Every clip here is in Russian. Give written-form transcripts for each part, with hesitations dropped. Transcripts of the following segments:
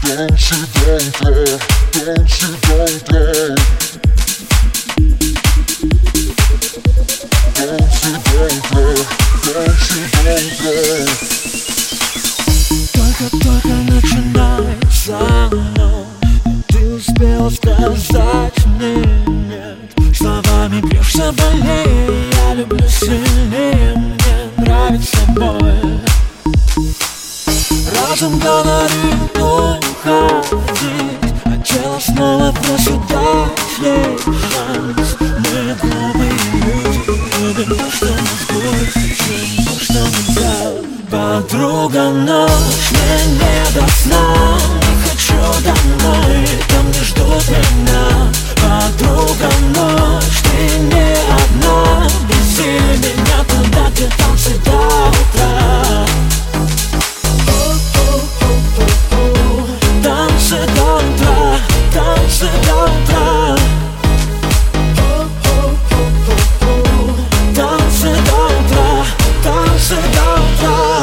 Don't you don't go, don't you don't go. Don't you don't go, don't you don't go. Только начинается ночь, ты успел сказать мне нет. Словами бьешься больнее, я люблю сильнее, мне нравится боль. Разум говорит уходить, а тело снова просит дать ей шанс. Мы глупые люди, любим то, что нас будет, чем то, что нельзя. Подруга, ночь, мне не до сна, не хочу домой, там не ждут меня. Подруга, ночь, ты не одна, вези меня туда, где танцы до утра. Танцы до утра, танцы до утра. Танцы до утра, танцы до утра.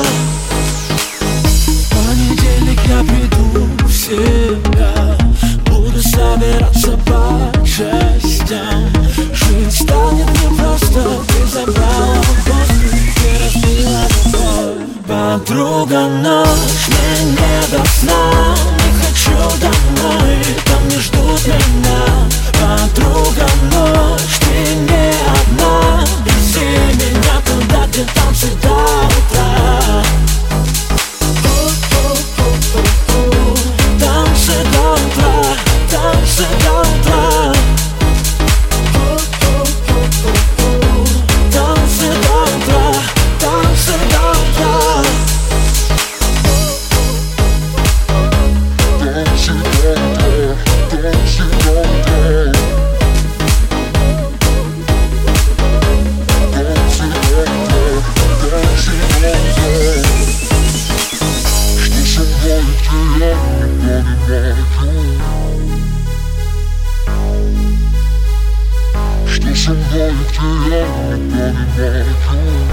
В понедельник я приду в себя, буду собираться по частям. Жить станет непросто, ты забрала воздух, ты разбила любовь. Подруга, ночь, мне не до сна, не хочу домой, там не ждут меня. Подруга, ночь, ты не одна, вези меня туда, где танцы до утра. Танцы до утра, танцы до утра. Танцы до утра, танцы до утра. Don't you don't go, don't you don't go. Don't you don't go, don't you don't go. Что со мной, где я не понимаю? Что со мной, где я не понимаю?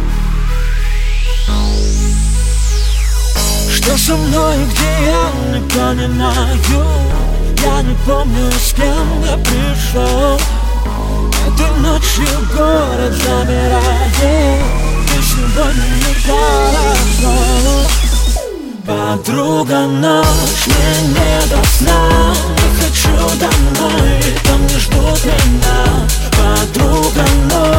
Что со мной, где я не понимаю? Я не помню, с кем я пришел. Этой ночью город замирает, и сегодня нехорошо. Подруга, ночь, мне не до сна, не хочу домой, там не ждут меня. Подруга, ночь.